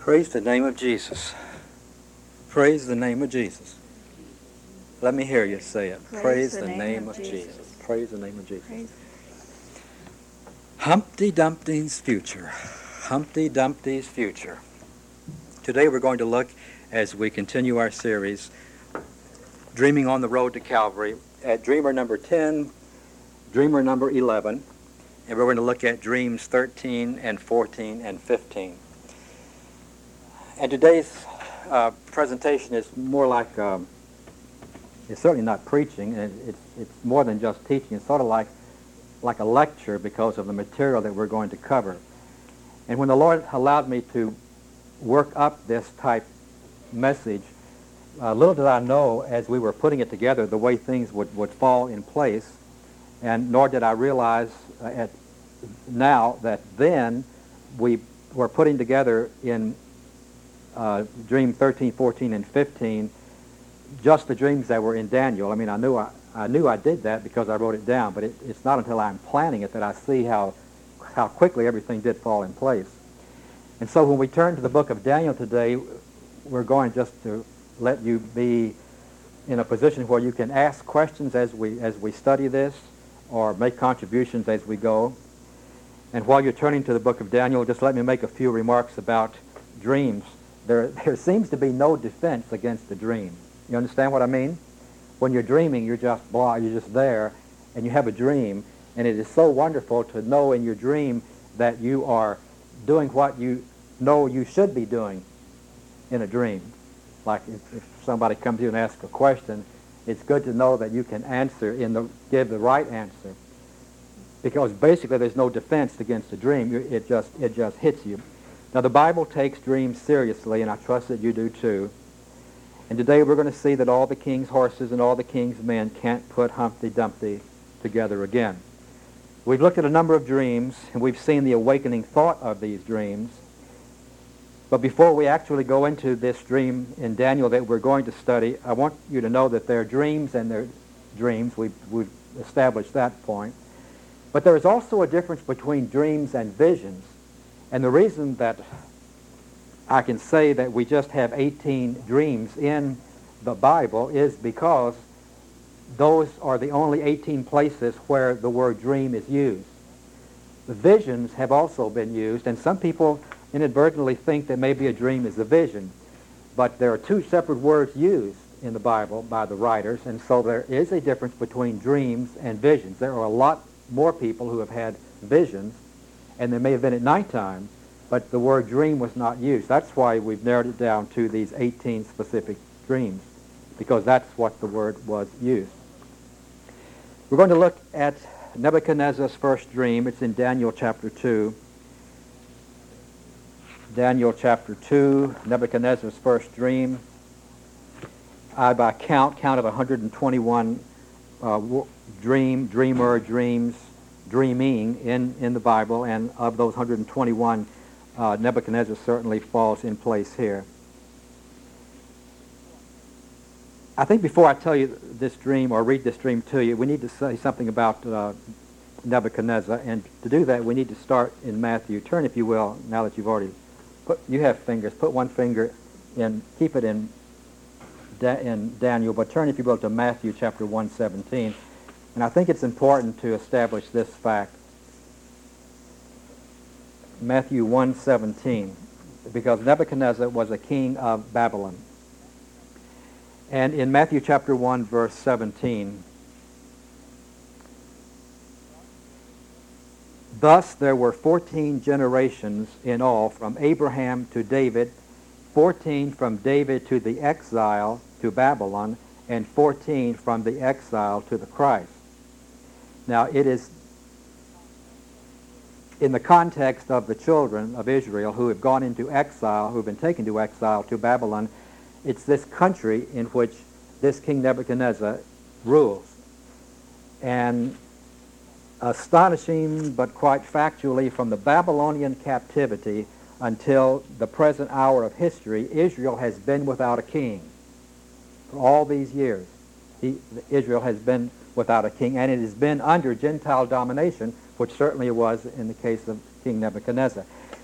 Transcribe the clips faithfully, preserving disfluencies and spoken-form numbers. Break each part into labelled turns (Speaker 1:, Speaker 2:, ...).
Speaker 1: Praise the name of Jesus. Praise the name of Jesus. Let me hear you say it. Praise, Praise the, the name, name of, of Jesus. Jesus. Praise the name of Jesus. Praise. Humpty Dumpty's future. Humpty Dumpty's future. Today we're going to look, as we continue our series, Dreaming on the Road to Calvary, at dreamer number ten, dreamer number eleven, and we're going to look at dreams thirteen and fourteen and fifteen. And today's uh, presentation is more like, um, it's certainly not preaching, and it's, it's more than just teaching. It's sort of like, like a lecture because of the material that we're going to cover. And when the Lord allowed me to work up this type message, uh, little did I know as we were putting it together the way things would, would fall in place, and nor did I realize uh, at now that then we were putting together in Uh, dream thirteen, fourteen, and fifteen, just the dreams that were in Daniel. I mean, I knew I, I knew I did that because I wrote it down, but it, it's not until I'm planning it that I see how how quickly everything did fall in place. And so when we turn to the book of Daniel today, we're going just to let you be in a position where you can ask questions as we as we study this, or make contributions as we go. And while you're turning to the book of Daniel, just let me make a few remarks about dreams. There, there seems to be no defense against the dream. You understand what I mean? When you're dreaming, you're just blah, you're just there, and you have a dream, and it is so wonderful to know in your dream that you are doing what you know you should be doing in a dream. Like if, if somebody comes to you and asks a question, it's good to know that you can answer in the give the right answer, because basically there's no defense against the dream. It just it just hits you. Now, the Bible takes dreams seriously, and I trust that you do too. And today we're going to see that all the king's horses and all the king's men can't put Humpty Dumpty together again. We've looked at a number of dreams, and we've seen the awakening thought of these dreams. But before we actually go into this dream in Daniel that we're going to study, I want you to know that there are dreams and there are dreams. We've, we've established that point. But there is also a difference between dreams and visions. And the reason that I can say that we just have eighteen dreams in the Bible is because those are the only eighteen places where the word dream is used. The visions have also been used, and some people inadvertently think that maybe a dream is a vision. But there are two separate words used in the Bible by the writers, and so there is a difference between dreams and visions. There are a lot more people who have had visions, and they may have been at nighttime, but the word dream was not used. That's why we've narrowed it down to these eighteen specific dreams, because that's what the word was used. We're going to look at Nebuchadnezzar's first dream. It's in Daniel chapter two. Daniel chapter two, Nebuchadnezzar's first dream. I, by count, counted one hundred twenty-one uh, dream, dreamer, dreams, dreaming in, in the Bible, and of those one hundred twenty-one, uh, Nebuchadnezzar certainly falls in place here. I think before I tell you this dream or read this dream to you, we need to say something about uh, Nebuchadnezzar, and to do that we need to start in Matthew. Turn, if you will, now that you've already put, you have fingers, put one finger in, keep it in, da- in Daniel, but turn, if you will, to Matthew chapter one seventeen. And I think it's important to establish this fact. Matthew one seventeen, because Nebuchadnezzar was a king of Babylon. And in Matthew chapter one, verse seventeen, thus there were fourteen generations in all from Abraham to David, fourteen from David to the exile to Babylon, and fourteen from the exile to the Christ. Now, it is in the context of the children of Israel who have gone into exile, who have been taken to exile to Babylon. It's this country in which this King Nebuchadnezzar rules. And astonishing, but quite factually, from the Babylonian captivity until the present hour of history, Israel has been without a king. For all these years, he, Israel has been without a king, and it has been under Gentile domination, which certainly it was in the case of King Nebuchadnezzar.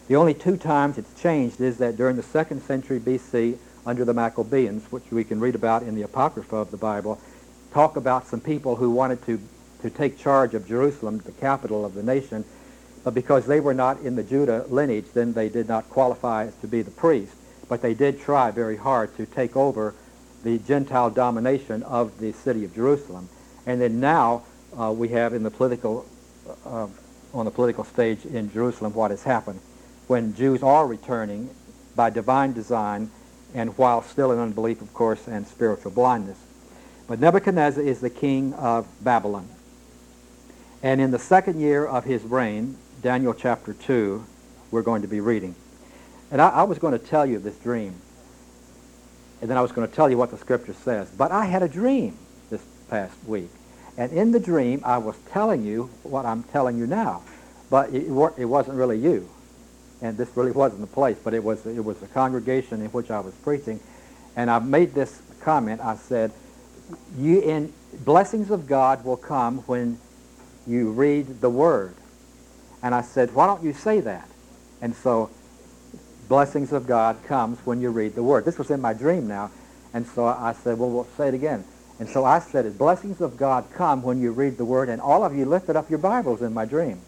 Speaker 1: The only two times it's changed is that during the second century B C, under the Maccabees, which we can read about in the Apocrypha of the Bible, talk about some people who wanted to, to take charge of Jerusalem, the capital of the nation, but because they were not in the Judah lineage, then they did not qualify to be the priest. But they did try very hard to take over the Gentile domination of the city of Jerusalem. And then now uh, we have in the political, uh, on the political stage in Jerusalem what has happened. When Jews are returning by divine design, and while still in unbelief, of course, and spiritual blindness. But Nebuchadnezzar is the king of Babylon. And in the second year of his reign, Daniel chapter two, we're going to be reading. And I, I was going to tell you this dream. And then I was going to tell you what the scripture says. But I had a dream this past week. And in the dream, I was telling you what I'm telling you now. But it, it wasn't really you. And this really wasn't the place, but it was it was a congregation in which I was preaching, and I made this comment. I said, "You in blessings of God will come when you read the Word," and I said, "Why don't you say that?" And so, blessings of God comes when you read the Word. This was in my dream now, and so I said, "Well, we'll say it again." And so I said, "Blessings of God come when you read the Word," and all of you lifted up your Bibles in my dream.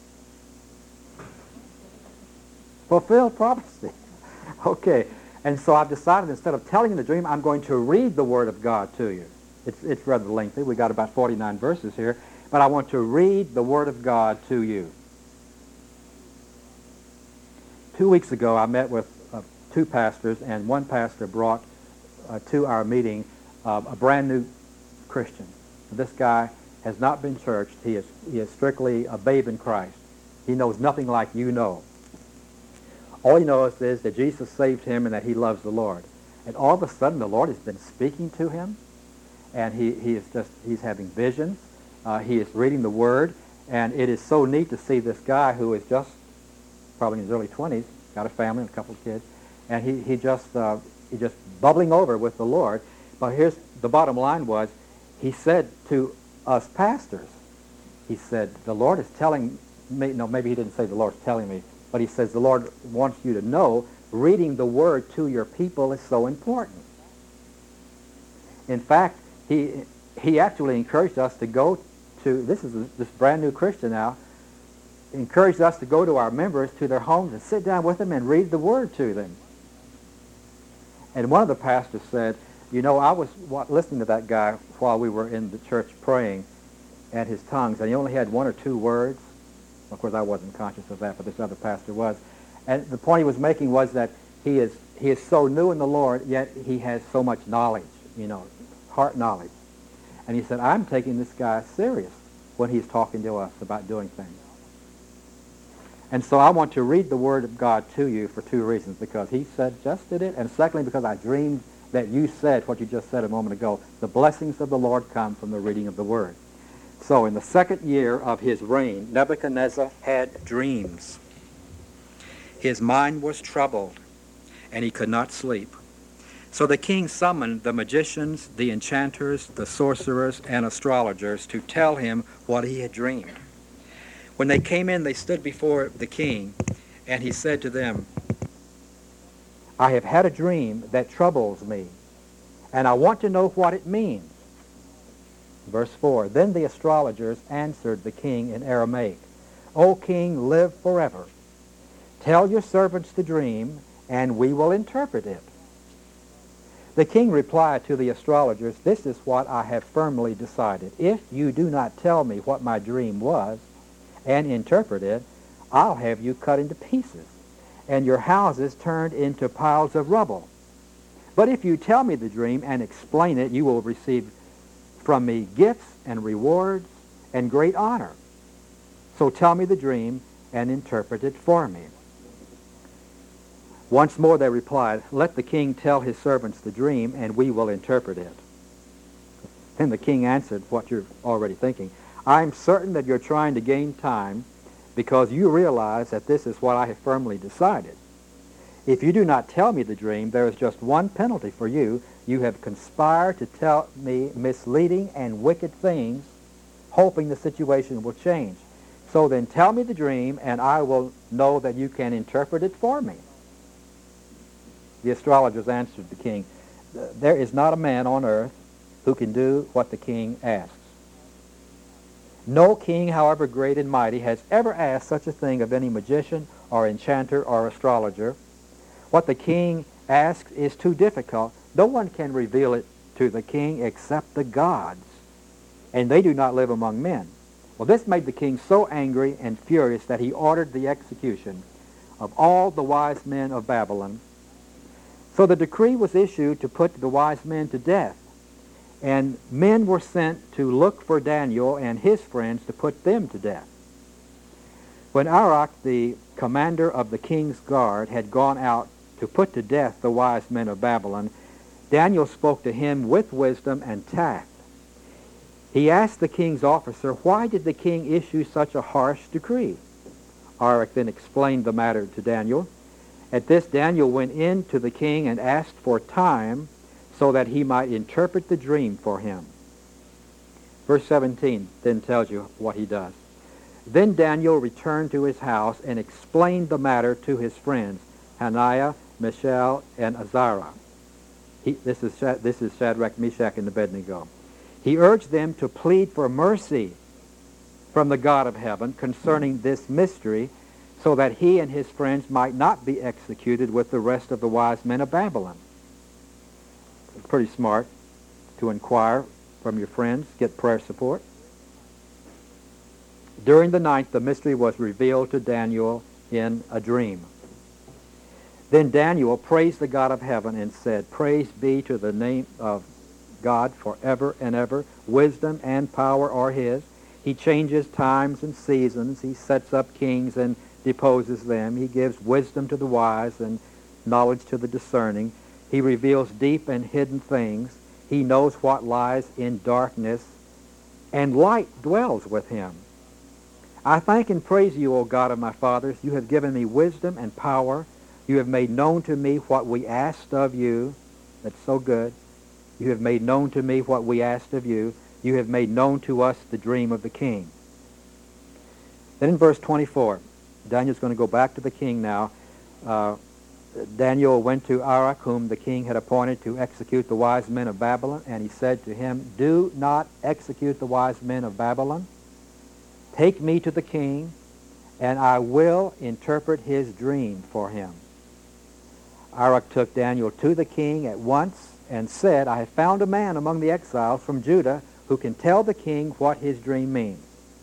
Speaker 1: Fulfilled prophecy. Okay, and so I've decided instead of telling you the dream, I'm going to read the Word of God to you. It's, it's rather lengthy. We got about forty-nine verses here, but I want to read the Word of God to you. Two weeks ago, I met with uh, two pastors, and one pastor brought uh, to our meeting uh, a brand new Christian. This guy has not been churched. He is, he is strictly a babe in Christ. He knows nothing like you know. All he knows is that Jesus saved him and that he loves the Lord. And all of a sudden, the Lord has been speaking to him, and he, he is just, he's having visions. Uh, he is reading the Word, and it is so neat to see this guy who is just probably in his early twenties, got a family and a couple of kids, and he, he just uh, he just bubbling over with the Lord. But here's the bottom line was, he said to us pastors, he said, the Lord is telling me, no, maybe he didn't say the Lord's telling me, but he says the Lord wants you to know reading the Word to your people is so important. In fact, he he actually encouraged us to go to, this is a, this brand new Christian now, encouraged us to go to our members, to their homes, and sit down with them and read the Word to them. And one of the pastors said, you know, I was listening to that guy while we were in the church praying at his tongues, and he only had one or two words. Of course, I wasn't conscious of that, but this other pastor was. And the point he was making was that he is he is so new in the Lord, yet he has so much knowledge, you know, heart knowledge. And he said, I'm taking this guy serious when he's talking to us about doing things. And so I want to read the Word of God to you for two reasons, because he suggested it, and secondly, because I dreamed that you said what you just said a moment ago, the blessings of the Lord come from the reading of the Word. So in the second year of his reign, Nebuchadnezzar had dreams. His mind was troubled, and he could not sleep. So the king summoned the magicians, the enchanters, the sorcerers, and astrologers to tell him what he had dreamed. When they came in, they stood before the king, and he said to them, I have had a dream that troubles me, and I want to know what it means. Verse four, Then the astrologers answered the king in Aramaic, O king, live forever. Tell your servants the dream, and we will interpret it. The king replied to the astrologers, This is what I have firmly decided. If you do not tell me what my dream was and interpret it, I'll have you cut into pieces, and your houses turned into piles of rubble. But if you tell me the dream and explain it, you will receive from me gifts and rewards and great honor. So tell me the dream and interpret it for me. Once more they replied, Let the king tell his servants the dream, and we will interpret it. Then the king answered what you're already thinking. I'm certain that you're trying to gain time because you realize that this is what I have firmly decided. If you do not tell me the dream, there is just one penalty for you. You have conspired to tell me misleading and wicked things, hoping the situation will change. So then tell me the dream, and I will know that you can interpret it for me. The astrologers answered the king, there is not a man on earth who can do what the king asks. No king, however great and mighty, has ever asked such a thing of any magician or enchanter or astrologer. What the king asks is too difficult. No one can reveal it to the king except the gods, and they do not live among men. Well, this made the king so angry and furious that he ordered the execution of all the wise men of Babylon. So the decree was issued to put the wise men to death, and men were sent to look for Daniel and his friends to put them to death. When Arioch, the commander of the king's guard, had gone out to put to death the wise men of Babylon, Daniel spoke to him with wisdom and tact. He asked the king's officer, why did the king issue such a harsh decree? Arioch then explained the matter to Daniel. At this, Daniel went in to the king and asked for time so that he might interpret the dream for him. Verse seventeen then tells you what he does. Then Daniel returned to his house and explained the matter to his friends, Hananiah, Mishael, and Azariah. He, this, is, this is Shadrach, Meshach, and Abednego. He urged them to plead for mercy from the God of heaven concerning this mystery, so that he and his friends might not be executed with the rest of the wise men of Babylon. It's pretty smart to inquire from your friends, get prayer support. During the night, the mystery was revealed to Daniel in a dream. Then Daniel praised the God of heaven and said, praise be to the name of God forever and ever. Wisdom and power are his. He changes times and seasons. He sets up kings and deposes them. He gives wisdom to the wise and knowledge to the discerning. He reveals deep and hidden things. He knows what lies in darkness, and light dwells with him. I thank and praise you, O God of my fathers. You have given me wisdom and power. You have made known to me what we asked of you. That's so good. You have made known to me what we asked of you. You have made known to us the dream of the king. Then in verse twenty-four, Daniel's going to go back to the king now. Uh, Daniel went to Arioch, whom the king had appointed to execute the wise men of Babylon, and he said to him, do not execute the wise men of Babylon. Take me to the king, and I will interpret his dream for him. Arioch took Daniel to the king at once and said, I have found a man among the exiles from Judah who can tell the king what his dream means.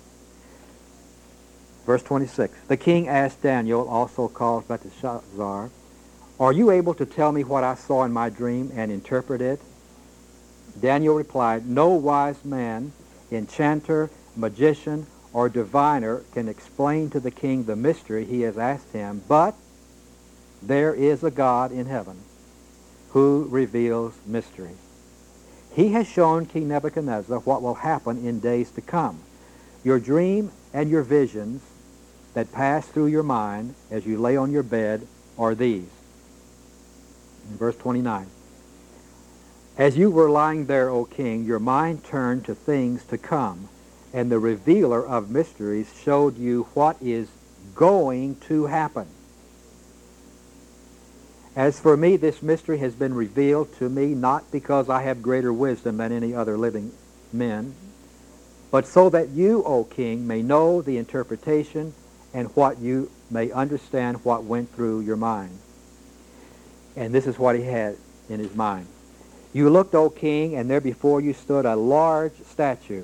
Speaker 1: Verse twenty-six, the king asked Daniel, also called Belteshazzar, are you able to tell me what I saw in my dream and interpret it? Daniel replied, no wise man, enchanter, magician, or diviner can explain to the king the mystery he has asked him, but there is a God in heaven who reveals mysteries. He has shown King Nebuchadnezzar what will happen in days to come. Your dream and your visions that pass through your mind as you lay on your bed are these. In verse twenty-nine, as you were lying there, O king, your mind turned to things to come, and the revealer of mysteries showed you what is going to happen. As for me, this mystery has been revealed to me not because I have greater wisdom than any other living men, but so that you, O king, may know the interpretation and what you may understand what went through your mind. And this is what he had in his mind. You looked, O king, and there before you stood a large statue.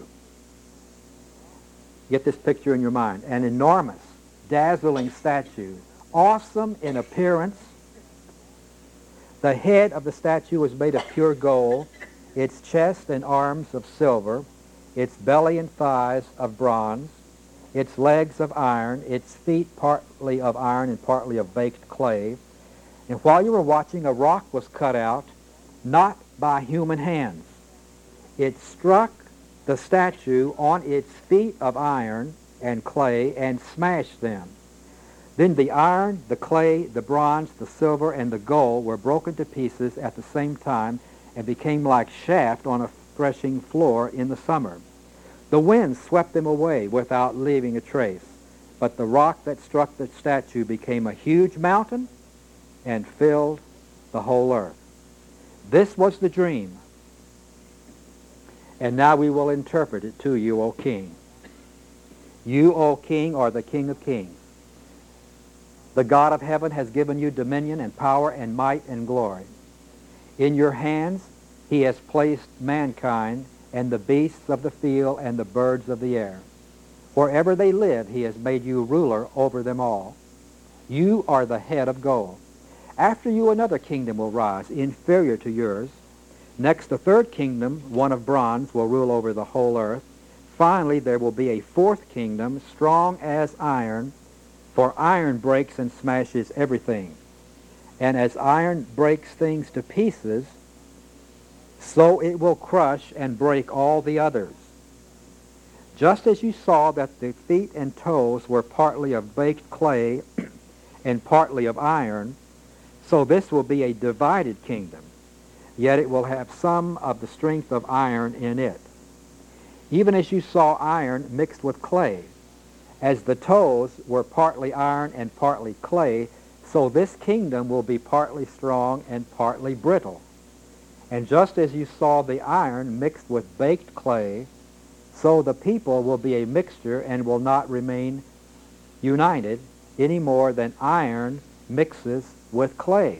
Speaker 1: Get this picture in your mind. An enormous, dazzling statue, awesome in appearance. The head of the statue was made of pure gold, its chest and arms of silver, its belly and thighs of bronze, its legs of iron, its feet partly of iron and partly of baked clay. And while you were watching, a rock was cut out, not by human hands. It struck the statue on its feet of iron and clay and smashed them. Then the iron, the clay, the bronze, the silver, and the gold were broken to pieces at the same time and became like chaff on a threshing floor in the summer. The wind swept them away without leaving a trace. but the rock that struck the statue became a huge mountain and filled the whole earth. This was the dream. And now we will interpret it to you, O king. You, O king, are the King of kings. The God of heaven has given you dominion and power and might and glory. In your hands he has placed mankind and the beasts of the field and the birds of the air. Wherever they live, he has made you ruler over them all. You are the head of gold. After you another kingdom will rise, inferior to yours. Next, a third kingdom, one of bronze, will rule over the whole earth. Finally, there will be a fourth kingdom, strong as iron, for iron breaks and smashes everything. And as iron breaks things to pieces, so it will crush and break all the others. Just as you saw that the feet and toes were partly of baked clay and partly of iron, so this will be a divided kingdom, yet it will have some of the strength of iron in it. Even as you saw iron mixed with clay, as the toes were partly iron and partly clay, so this kingdom will be partly strong and partly brittle. And just as you saw the iron mixed with baked clay, so the people will be a mixture and will not remain united any more than iron mixes with clay.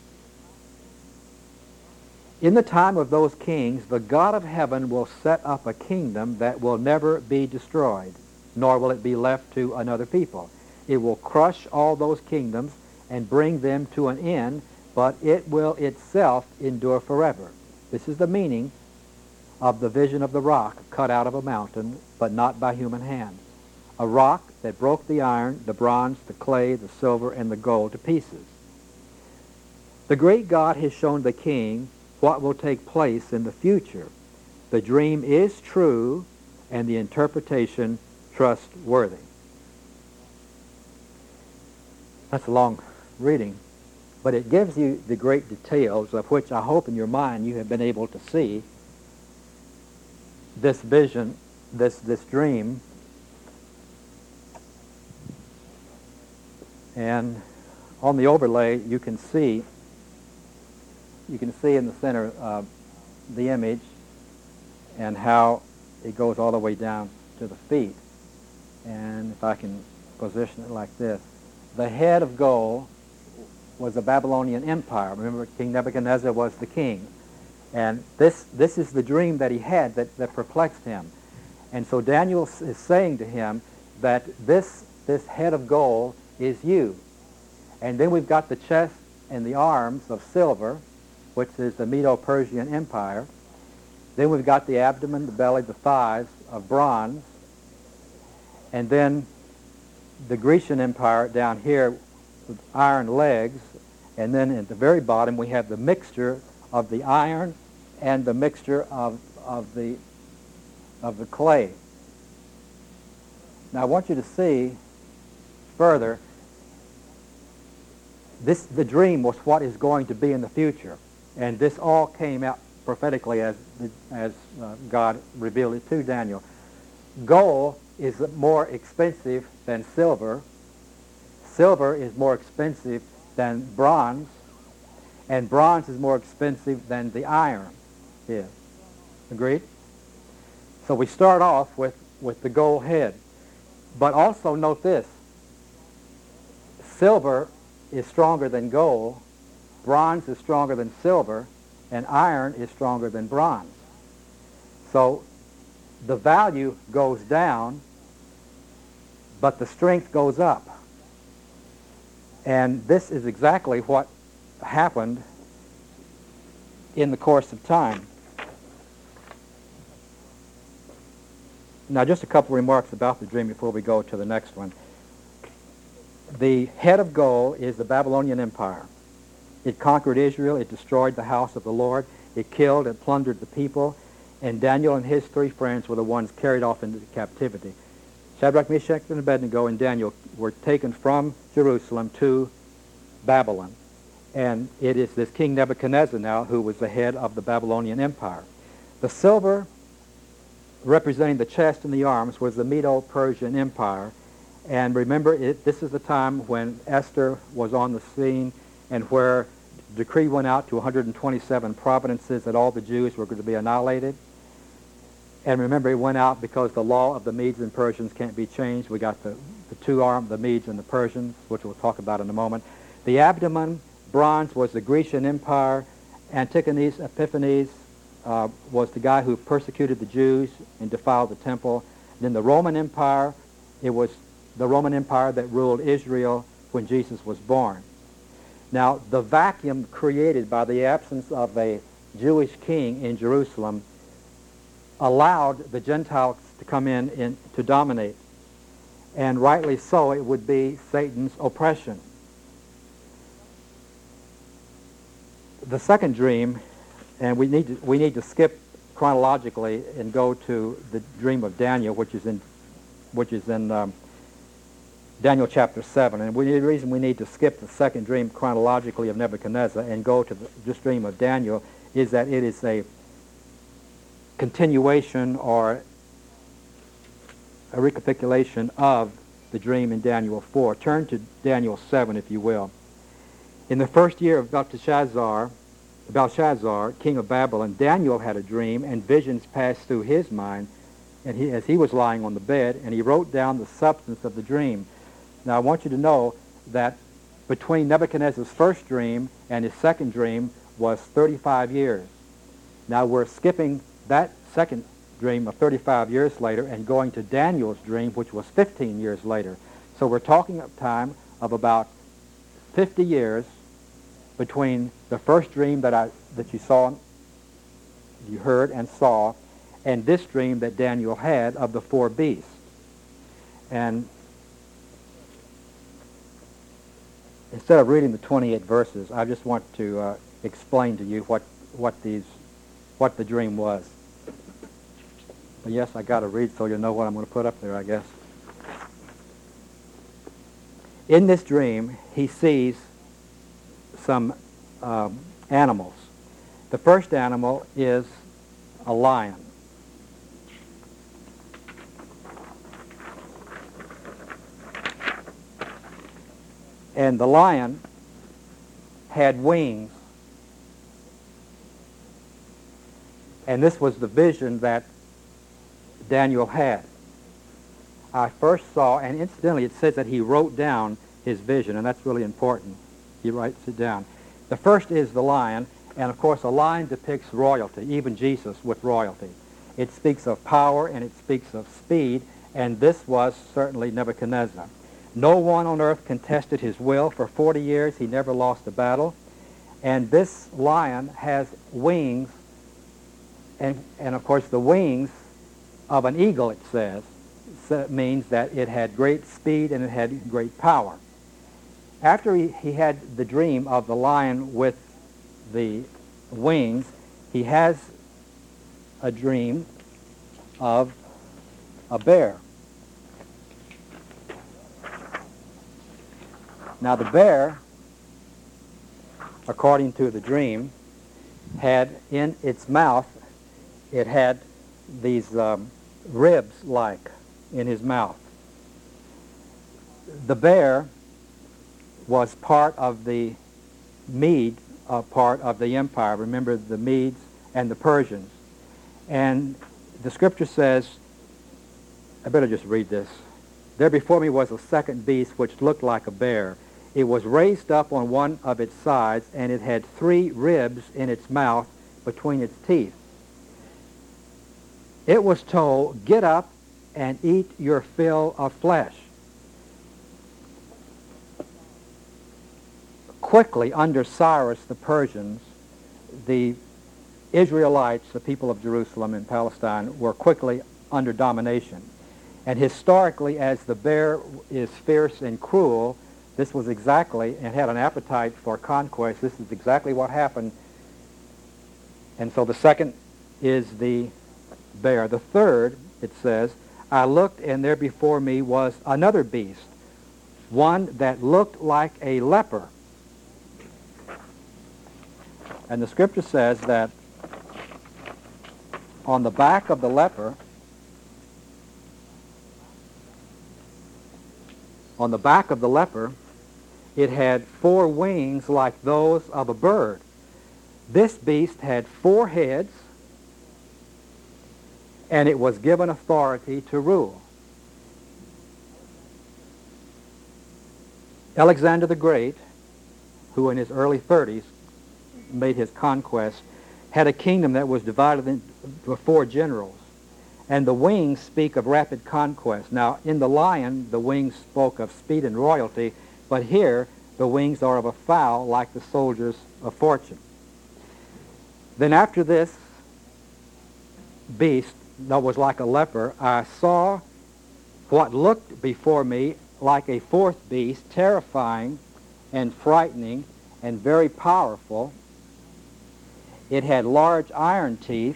Speaker 1: In the time of those kings, the God of heaven will set up a kingdom that will never be destroyed, nor will it be left to another people. It will crush all those kingdoms and bring them to an end, but it will itself endure forever. This is the meaning of the vision of the rock cut out of a mountain, but not by human hand. A rock that broke the iron, the bronze, the clay, the silver, and the gold to pieces. The great God has shown the king what will take place in the future. The dream is true and the interpretation trustworthy. That's a long reading, but it gives you the great details of which I hope in your mind you have been able to see this vision, this, this dream. And on the overlay you can see You can see in the center uh, the image and how it goes all the way down to the feet. And if I can position it like this, the head of gold was the Babylonian Empire. Remember, King Nebuchadnezzar was the king. And this, this is the dream that he had that, that perplexed him. And so Daniel is saying to him that this, this head of gold is you. And then we've got the chest and the arms of silver, which is the Medo-Persian Empire. Then we've got the abdomen, the belly, the thighs of bronze. And then the Grecian Empire down here with iron legs. And then at the very bottom we have the mixture of the iron and the mixture of, of, the, of the clay. Now I want you to see further, this, the dream was what is going to be in the future. And this all came out prophetically as, as uh, God revealed it to Daniel. Gold is more expensive than silver. Silver is more expensive than bronze. And bronze is more expensive than the iron is. Agreed? So we start off with, with the gold head. But also note this. Silver is stronger than gold. Bronze is stronger than silver, and iron is stronger than bronze. So the value goes down, but the strength goes up. And this is exactly what happened in the course of time. Now, just a couple remarks about the dream before we go to the next one. The head of gold is the Babylonian Empire. It conquered Israel. It destroyed the house of the Lord. It killed and plundered the people. And Daniel and his three friends were the ones carried off into captivity. Shadrach, Meshach, and Abednego and Daniel were taken from Jerusalem to Babylon. And it is this King Nebuchadnezzar now who was the head of the Babylonian Empire. The silver representing the chest and the arms was the Medo-Persian Empire. And remember, it, this is the time when Esther was on the scene and where the decree went out to one hundred twenty-seven provinces that all the Jews were going to be annihilated. And remember, it went out because the law of the Medes and Persians can't be changed. We got the, the two arms, the Medes and the Persians, which we'll talk about in a moment. The abdomen, bronze, was the Grecian Empire. Antigonus Epiphanes uh, was the guy who persecuted the Jews and defiled the temple. Then the Roman Empire, it was the Roman Empire that ruled Israel when Jesus was born. Now, the vacuum created by the absence of a Jewish king in Jerusalem allowed the Gentiles to come in, in to dominate. And rightly so, it would be Satan's oppression. The second dream, and we need to, we need to skip chronologically and go to the dream of Daniel, which is in which is in um, Daniel chapter seven. And we, the reason we need to skip the second dream chronologically of Nebuchadnezzar and go to the, this dream of Daniel is that it is a continuation or a recapitulation of the dream in Daniel four. Turn to Daniel seven, if you will. In the first year of Belteshazzar, Belshazzar, king of Babylon, Daniel had a dream, and visions passed through his mind, and he, as he was lying on the bed, and he wrote down the substance of the dream. Now, I want you to know that between Nebuchadnezzar's first dream and his second dream was thirty-five years. Now, we're skipping that second dream of thirty-five years later and going to Daniel's dream, which was fifteen years later. So we're talking a time of about fifty years between the first dream that I that you saw, you heard and saw, and this dream that Daniel had of the four beasts. And instead of reading the twenty-eight verses, I just want to uh, explain to you what what these what the dream was. But yes, I got to read so you'll know what I'm going to put up there, I guess. In this dream, he sees some um, animals. The first animal is a lion. And the lion had wings. And this was the vision that Daniel had. I first saw, and incidentally it says that he wrote down his vision, and that's really important. He writes it down. The first is the lion, and of course a lion depicts royalty, even Jesus with royalty. It speaks of power and it speaks of speed, and this was certainly Nebuchadnezzar. No one on earth contested his will. For forty years he never lost a battle. And this lion has wings, and, and of course the wings of an eagle, it says, so it means that it had great speed and it had great power. After he, he had the dream of the lion with the wings, he has a dream of a bear. Now the bear, according to the dream, had in its mouth, it had these um, ribs like in his mouth. The bear was part of the Mede uh, part of the empire. Remember the Medes and the Persians. And the scripture says, I better just read this. There before me was a second beast which looked like a bear. It was raised up on one of its sides, and it had three ribs in its mouth between its teeth. It was told, get up and eat your fill of flesh. Quickly, under Cyrus the Persians, the Israelites, the people of Jerusalem and Palestine, were quickly under domination. And historically, as the bear is fierce and cruel, this was exactly, and had an appetite for conquest, this is exactly what happened. And so the second is the bear. The third, it says, I looked, and there before me was another beast, one that looked like a leper. And the scripture says that on the back of the leper On the back of the leper, it had four wings like those of a bird. This beast had four heads, and it was given authority to rule. Alexander the Great, who in his early thirties made his conquest, had a kingdom that was divided into four generals. And the wings speak of rapid conquest. Now, in the lion, the wings spoke of speed and royalty, but here, the wings are of a fowl like the soldiers of fortune. Then after this beast that was like a leper, I saw what looked before me like a fourth beast, terrifying and frightening and very powerful. It had large iron teeth,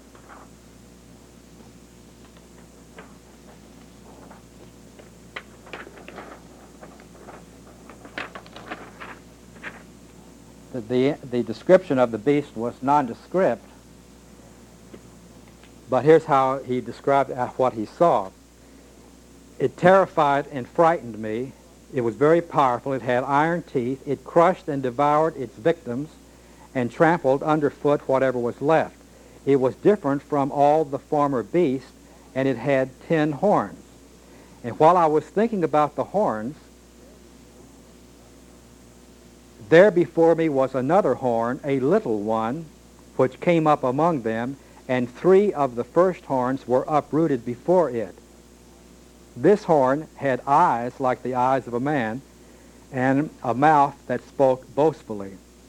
Speaker 1: the, the, the description of the beast was nondescript, but here's how he described what he saw. It terrified and frightened me. It was very powerful. It had iron teeth. It crushed and devoured its victims and trampled underfoot whatever was left. It was different from all the former beasts, and it had ten horns. And while I was thinking about the horns, there before me was another horn, a little one, which came up among them, and three of the first horns were uprooted before it. This horn had eyes like the eyes of a man, and a mouth that spoke boastfully.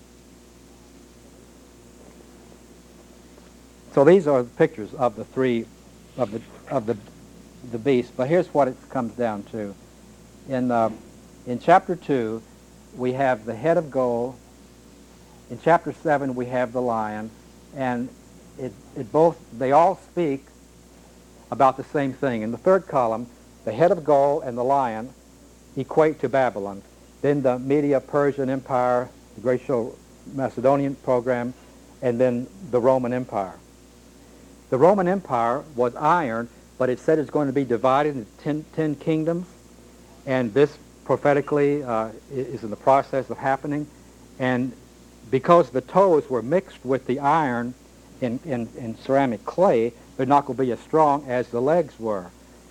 Speaker 1: So these are the pictures of the three, of the of the the beasts. But here's what it comes down to. In uh, in chapter two, we have the head of gold. In chapter seven, we have the lion, and it it both they all speak about the same thing. In the third column, the head of gold and the lion equate to Babylon. Then the Media-Persian Empire, the Greco-Macedonian program, and then the Roman Empire. The Roman Empire was iron, but it said it's going to be divided into ten, ten kingdoms, and this prophetically uh, is in the process of happening. And because the toes were mixed with the iron in, in, in ceramic clay, they're not going to be as strong as the legs were.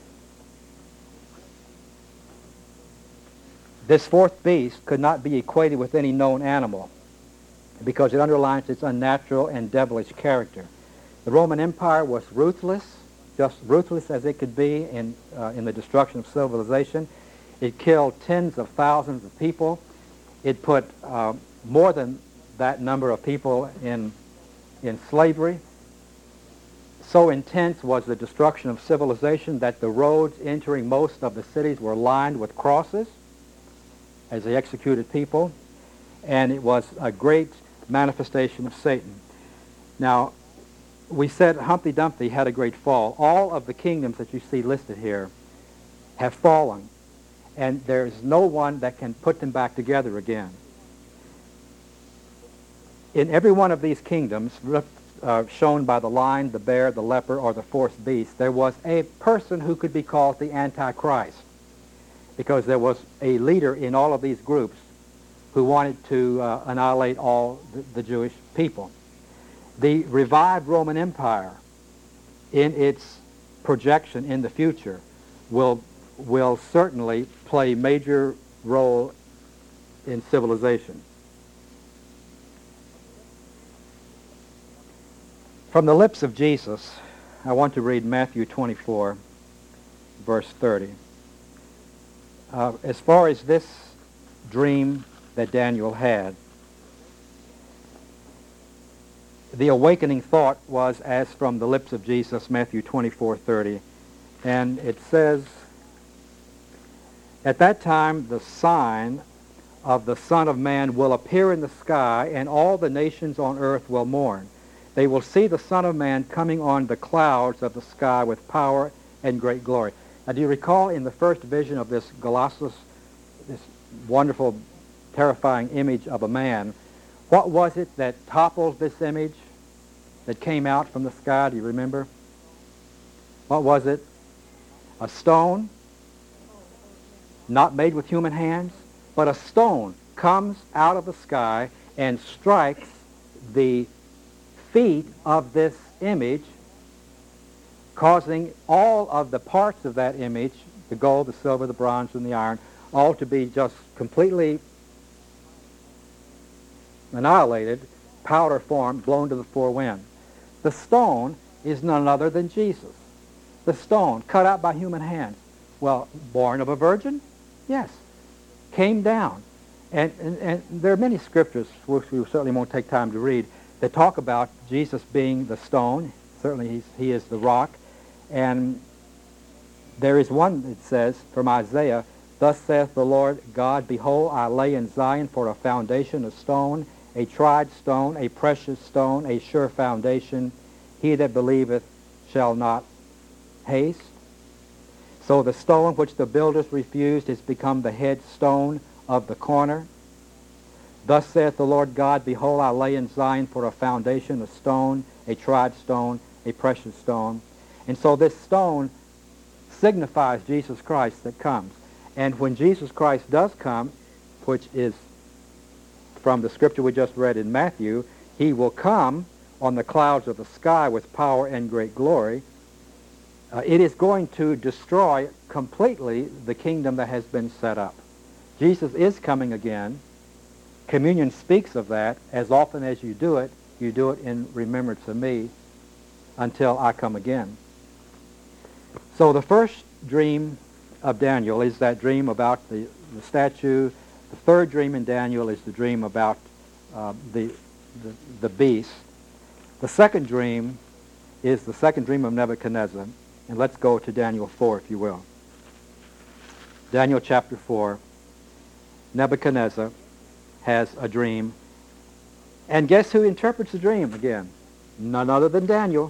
Speaker 1: This fourth beast could not be equated with any known animal because it underlines its unnatural and devilish character. The Roman Empire was ruthless, just ruthless as it could be in, uh, in the destruction of civilization. It killed tens of thousands of people. It put uh, more than that number of people in, in slavery. So intense was the destruction of civilization that the roads entering most of the cities were lined with crosses as they executed people, and it was a great manifestation of Satan. Now, we said Humpty Dumpty had a great fall. All of the kingdoms that you see listed here have fallen, and there's no one that can put them back together again. In every one of these kingdoms, uh, shown by the lion, the bear, the leper, or the fourth beast, there was a person who could be called the Antichrist, because there was a leader in all of these groups who wanted to uh, annihilate all the, the Jewish people. The revived Roman Empire, in its projection in the future, will, will certainly play a major role in civilization. From the lips of Jesus, I want to read Matthew twenty-four, verse thirty. Uh, as far as this dream that Daniel had, the awakening thought was as from the lips of Jesus, Matthew twenty-four thirty. And it says, "At that time the sign of the Son of Man will appear in the sky, and all the nations on earth will mourn. They will see the Son of Man coming on the clouds of the sky with power and great glory." Now, do you recall in the first vision of this Colossus, this wonderful, terrifying image of a man, what was it that toppled this image that came out from the sky? Do you remember? What was it? A stone? not made with human hands, but a stone comes out of the sky and strikes the feet of this image, causing all of the parts of that image, the gold, the silver, the bronze, and the iron, all to be just completely annihilated, powder form, blown to the four winds. The stone is none other than Jesus. The stone, cut out by human hands. Well, born of a virgin? Yes. Came down. And, and, and there are many scriptures, which we certainly won't take time to read, that talk about Jesus being the stone. Certainly he's, he is the rock. And there is one that says from Isaiah, "Thus saith the Lord God, Behold, I lay in Zion for a foundation, a stone, a tried stone, a precious stone, a sure foundation. He that believeth shall not haste." So the stone which the builders refused has become the head stone of the corner. "Thus saith the Lord God, Behold, I lay in Zion for a foundation, a stone, a tried stone, a precious stone." And so this stone signifies Jesus Christ that comes. And when Jesus Christ does come, which is from the scripture we just read in Matthew, he will come on the clouds of the sky with power and great glory. Uh, it is going to destroy completely the kingdom that has been set up. Jesus is coming again. Communion speaks of that. As often as you do it, you do it in remembrance of me until I come again. So the first dream of Daniel is that dream about the, the statue. The third dream in Daniel is the dream about uh, the, the, the beast. The second dream is the second dream of Nebuchadnezzar. And let's go to Daniel four, if you will. Daniel chapter four. Nebuchadnezzar has a dream. And guess who interprets the dream again? None other than Daniel.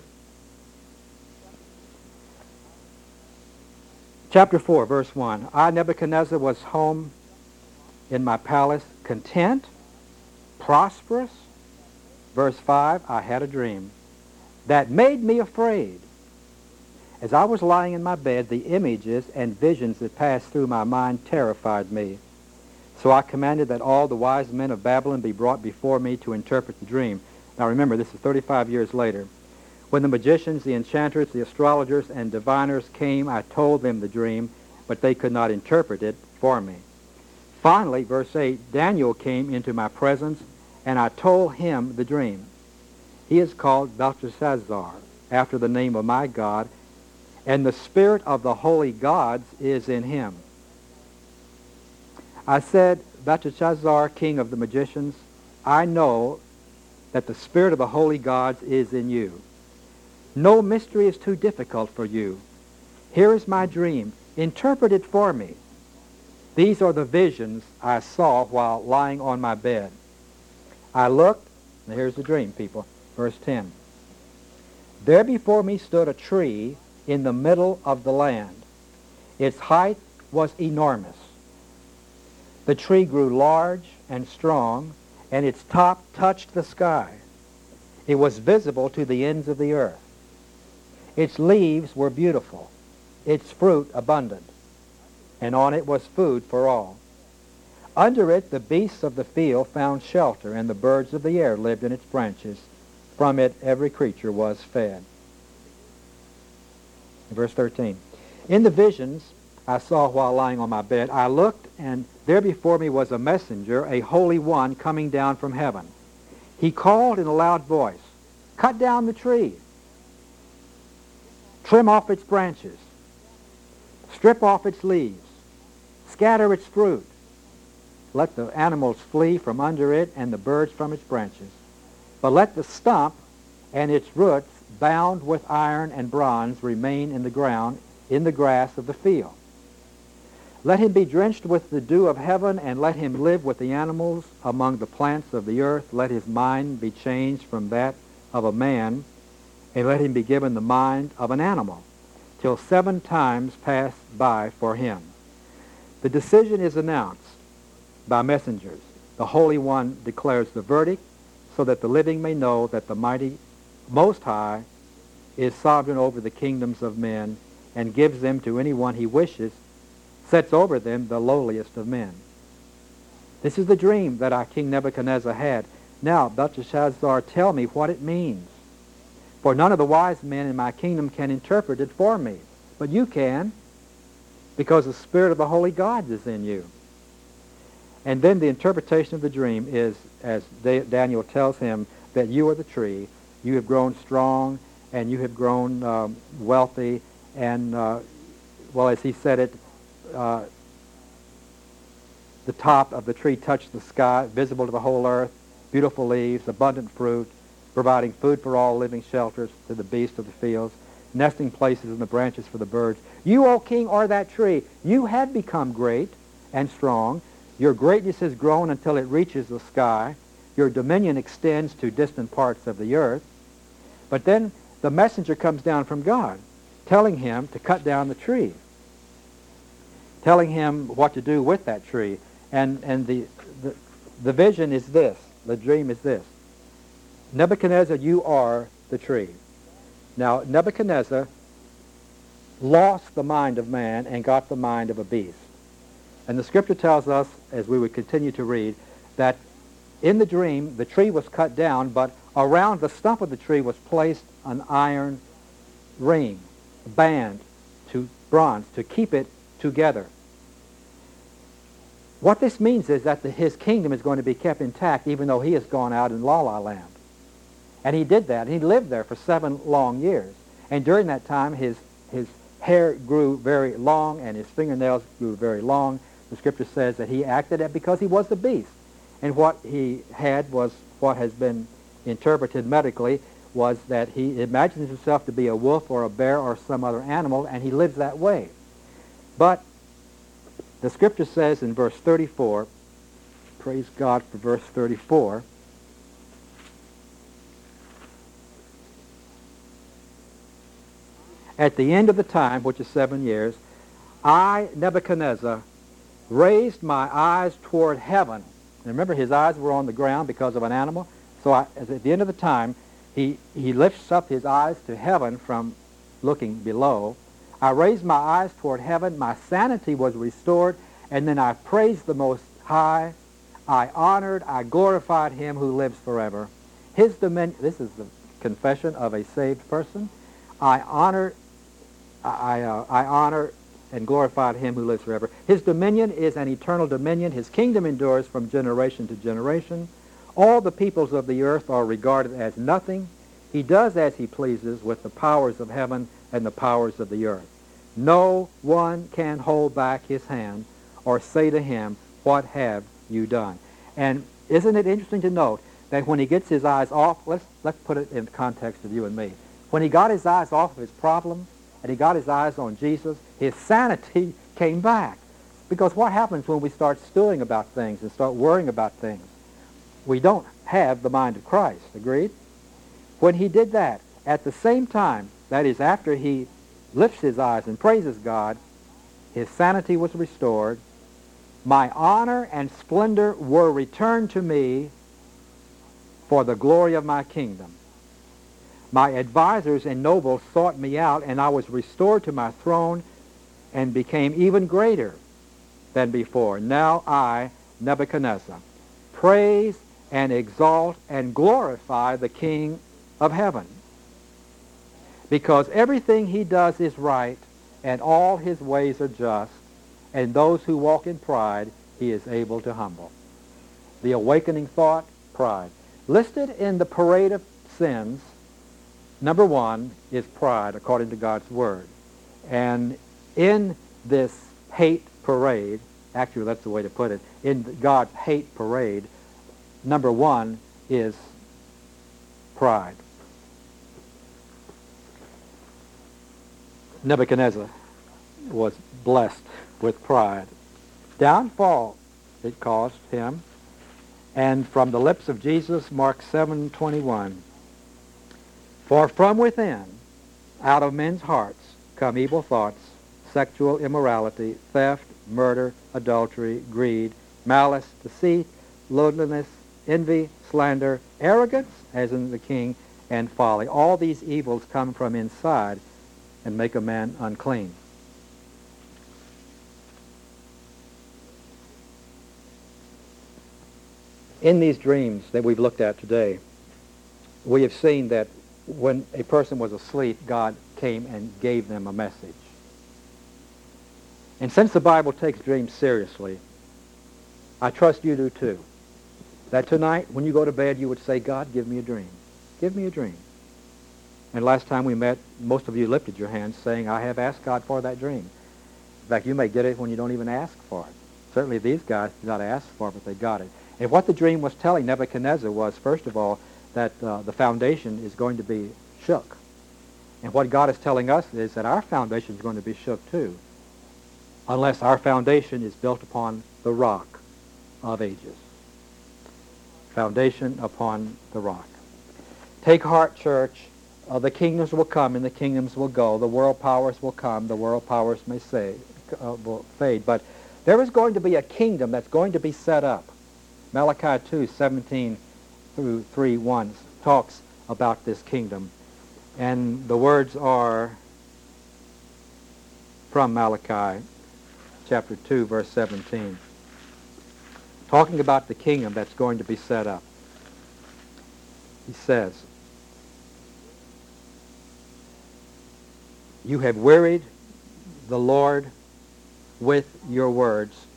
Speaker 1: Chapter four, verse one. "I, Nebuchadnezzar, was home in my palace, content, prosperous." Verse five, "I had a dream that made me afraid. As I was lying in my bed, the images and visions that passed through my mind terrified me. So I commanded that all the wise men of Babylon be brought before me to interpret the dream." Now remember, this is thirty-five years later. "When the magicians, the enchanters, the astrologers, and diviners came, I told them the dream, but they could not interpret it for me. Finally," verse eight, "Daniel came into my presence, and I told him the dream. He is called Belteshazzar, after the name of my God, and the spirit of the holy gods is in him. I said, Belteshazzar, king of the magicians, I know that the spirit of the holy gods is in you. No mystery is too difficult for you. Here is my dream. Interpret it for me. These are the visions I saw while lying on my bed. I looked," now here's the dream, people, verse ten. "There before me stood a tree in the middle of the land. Its height was enormous. The tree grew large and strong, and its top touched the sky. It was visible to the ends of the earth. Its leaves were beautiful, its fruit abundant, and on it was food for all. Under it the beasts of the field found shelter, and the birds of the air lived in its branches. From it every creature was fed." Verse thirteen. "In the visions I saw while lying on my bed, I looked, and there before me was a messenger, a holy one, coming down from heaven. He called in a loud voice, 'Cut down the tree. Trim off its branches. Strip off its leaves. Scatter its fruit. Let the animals flee from under it and the birds from its branches. But let the stump and its roots, bound with iron and bronze, remain in the ground, in the grass of the field. Let him be drenched with the dew of heaven, and let him live with the animals among the plants of the earth. Let his mind be changed from that of a man, and let him be given the mind of an animal, till seven times pass by for him.' The decision is announced by messengers. The Holy One declares the verdict, so that the living may know that the mighty Most High is sovereign over the kingdoms of men, and gives them to anyone he wishes, sets over them the lowliest of men. This is the dream that our King Nebuchadnezzar had. Now, Belteshazzar, tell me what it means. For none of the wise men in my kingdom can interpret it for me. But you can, because the Spirit of the Holy God is in you. And then the interpretation of the dream is, as Daniel tells him, that you are the tree. You have grown strong, and you have grown um, wealthy, and, uh, well, as he said it, uh, the top of the tree touched the sky, visible to the whole earth, beautiful leaves, abundant fruit, providing food for all living, shelters to the beasts of the fields, nesting places in the branches for the birds. You, O king, are that tree. You have become great and strong. Your greatness has grown until it reaches the sky. Your dominion extends to distant parts of the earth. But then the messenger comes down from God, telling him to cut down the tree, telling him what to do with that tree. And, and the, the, the vision is this, the dream is this. Nebuchadnezzar, you are the tree. Now, Nebuchadnezzar lost the mind of man and got the mind of a beast. And the scripture tells us, as we would continue to read, that in the dream the tree was cut down, but around the stump of the tree was placed an iron ring, a band to bronze, to keep it together. What this means is that the, his kingdom is going to be kept intact even though he has gone out in La La Land. And he did that. He lived there for seven long years. And during that time, his, his hair grew very long and his fingernails grew very long. The scripture says that he acted it because he was the beast. And what he had was what has been interpreted medically was that he imagines himself to be a wolf or a bear or some other animal, and he lives that way. But the scripture says in verse thirty-four, praise God for verse thirty-four, at the end of the time, which is seven years, I, Nebuchadnezzar, raised my eyes toward heaven. And remember, his eyes were on the ground because of an animal. So I, at the end of the time, he, he lifts up his eyes to heaven from looking below. I raised my eyes toward heaven. My sanity was restored. And then I praised the Most High. I honored, I glorified him who lives forever. His dominion, this is the confession of a saved person. I honor, I, uh, I honor and glorified him who lives forever. His dominion is an eternal dominion. His kingdom endures from generation to generation. All the peoples of the earth are regarded as nothing. He does as he pleases with the powers of heaven and the powers of the earth. No one can hold back his hand or say to him, what have you done? And isn't it interesting to note that when he gets his eyes off, let's, let's put it in the context of you and me. When he got his eyes off of his problems and he got his eyes on Jesus, his sanity came back. Because what happens when we start stewing about things and start worrying about things? We don't have the mind of Christ, agreed? When he did that, at the same time, that is after he lifts his eyes and praises God, his sanity was restored. My honor and splendor were returned to me for the glory of my kingdom. My advisors and nobles sought me out, and I was restored to my throne and became even greater than before. Now I, Nebuchadnezzar, praise and exalt and glorify the King of heaven, because everything he does is right, and all his ways are just, and those who walk in pride he is able to humble. The awakening thought, pride. Listed in the parade of sins, number one is pride, according to God's Word. And in this hate parade, actually that's the way to put it, in God's hate parade, number one is pride. Nebuchadnezzar was blessed with pride. Downfall it caused him. And from the lips of Jesus, Mark seven twenty-one, for from within, out of men's hearts, come evil thoughts, sexual immorality, theft, murder, adultery, greed, malice, deceit, lewdness, envy, slander, arrogance, as in the king, and folly. All these evils come from inside and make a man unclean. In these dreams that we've looked at today, we have seen that when a person was asleep, God came and gave them a message. And since the Bible takes dreams seriously, I trust you do too, that tonight when you go to bed you would say, God, give me a dream. Give me a dream. And last time we met, most of you lifted your hands saying, I have asked God for that dream. In fact, you may get it when you don't even ask for it. Certainly these guys did not ask for it, but they got it. And what the dream was telling Nebuchadnezzar was, first of all, that uh, the foundation is going to be shook. And what God is telling us is that our foundation is going to be shook too, unless our foundation is built upon the rock of ages. Foundation upon the rock. Take heart, church. Uh, the kingdoms will come and the kingdoms will go. The world powers will come. The world powers may say, uh, will fade. But there is going to be a kingdom that's going to be set up. Malachi two, seventeen through three, one talks about this kingdom. And the words are from Malachi chapter two, verse seventeen. Talking about the kingdom that's going to be set up. He says, you have wearied the Lord with your words.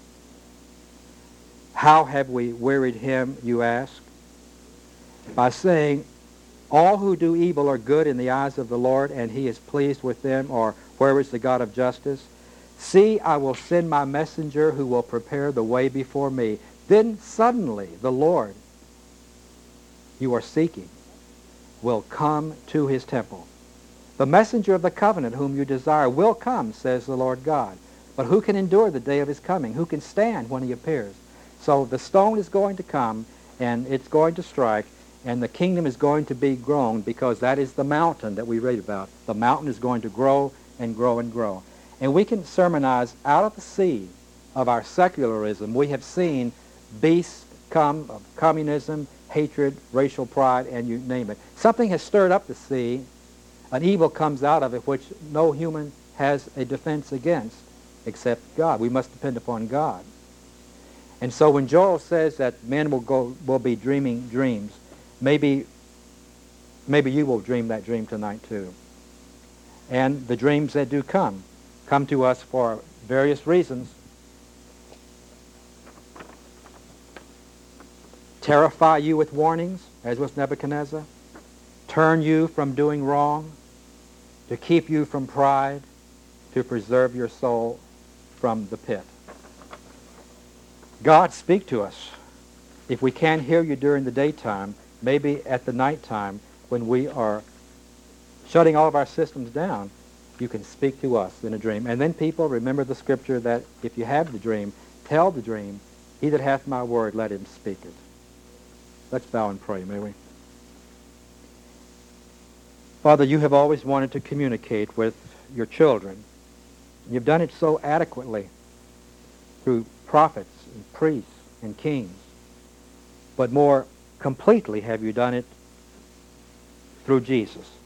Speaker 1: How have we wearied him, you ask? By saying, all who do evil are good in the eyes of the Lord, and he is pleased with them, or where is the God of justice? See, I will send my messenger who will prepare the way before me. Then suddenly the Lord you are seeking will come to his temple. The messenger of the covenant whom you desire will come, says the Lord God. But who can endure the day of his coming? Who can stand when he appears? So the stone is going to come, and it's going to strike, and the kingdom is going to be grown, because that is the mountain that we read about. The mountain is going to grow and grow and grow. And we can sermonize out of the sea of our secularism. We have seen beasts come of communism, hatred, racial pride, and you name it. Something has stirred up the sea. An evil comes out of it which no human has a defense against except God. We must depend upon God. And so when Joel says that men will go will be dreaming dreams, maybe maybe you will dream that dream tonight too. And the dreams that do come come to us for various reasons. Terrify you with warnings, as was Nebuchadnezzar. Turn you from doing wrong, to keep you from pride, to preserve your soul from the pit. God, speak to us. If we can't hear you during the daytime, maybe at the nighttime when we are shutting all of our systems down, you can speak to us in a dream. And then people, remember the scripture that if you have the dream, tell the dream, he that hath my word, let him speak it. Let's bow and pray, may we? Father, you have always wanted to communicate with your children. You've done it so adequately through prophets and priests and kings. But more completely have you done it through Jesus.